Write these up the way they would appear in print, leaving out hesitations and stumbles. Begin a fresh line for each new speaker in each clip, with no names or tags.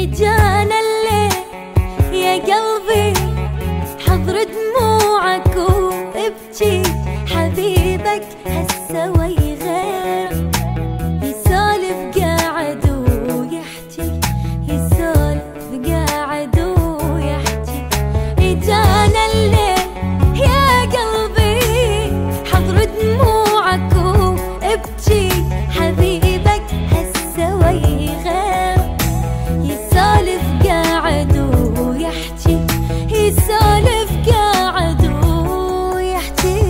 اجانا الليل يا قلبي حضر دموعك وابكي، حبيبك هالسوى يغير يسولف قاعد ويحكي، يسولف قاعد ويحكي. اجانا الليل يا قلبي حضر دموعك وابكي، حبيبك هالسوى يغير يسولف قاعد ويحكي، يسولف قاعد ويحكي.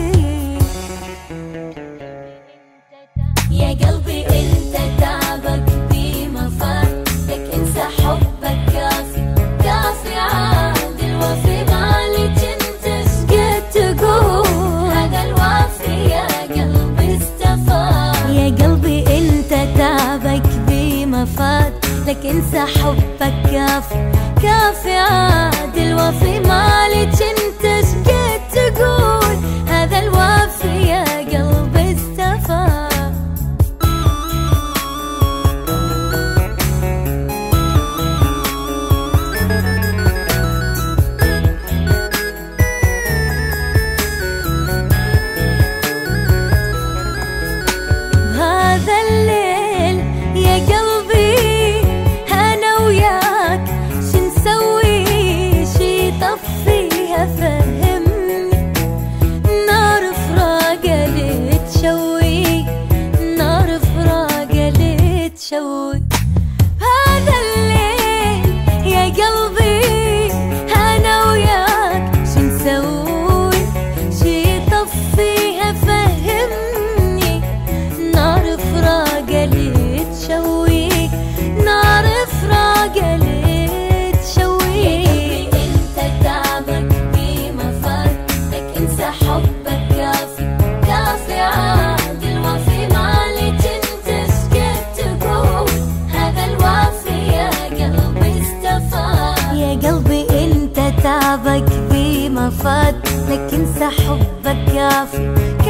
يا قلبي انت تعبك بمفات، لك انسى حبك كافي كافي عاد الوفي مالك انت شقد تقول، هذا الوافي يا قلبي استفاد. يا قلبي انت تعبك بمفات، لك انسى حبك كافي كافي عاد الوفي مالك انت شقد تقول، هذا الوافي يا قلبي استفاد. هذا الليل يا قلبي انا وياك شنسوي، شي طفيها فهمني، نار فراقة لتشوي، نار فراقة لتشوي. هذا الليل يا قلبي انا وياك شنسوي، شي طفيها فهمني، نار فراقة لتشوي، نار فراقة لتشوي. انت تعبك بمفات، لك انسى حبك كافي كافي عاد الوفي مالك انت شقد تقول، هذا الوافي يا قلبي استفاد. يا قلبي انت تعبك بمفات، لك انسى حبك كافي